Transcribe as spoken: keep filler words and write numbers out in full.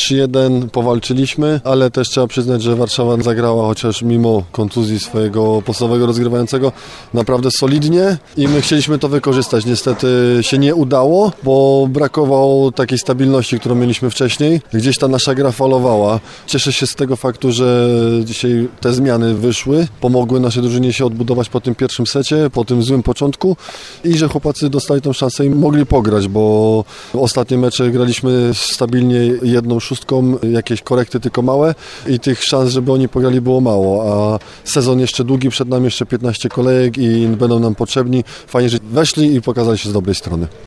trzy jeden powalczyliśmy, ale też trzeba przyznać, że Warszawa zagrała chociaż mimo kontuzji swojego podstawowego rozgrywającego naprawdę solidnie i my chcieliśmy to wykorzystać. Niestety się nie udało, bo brakowało takiej stabilności, którą mieliśmy wcześniej. Gdzieś ta nasza gra falowała. Cieszę się z tego faktu, że dzisiaj te zmiany wyszły, pomogły naszej drużynie się odbudować po tym pierwszym secie, po tym złym początku i że chłopacy dostali tą szansę i mogli pograć, bo ostatnie mecze graliśmy stabilnie jedną szóstką, jakieś korekty tylko małe i tych szans, żeby oni pograli, było mało, a sezon jeszcze długi, przed nami jeszcze piętnaście kolejek i będą nam potrzebni. Fajnie, że weszli i pokazali się z dobrej strony.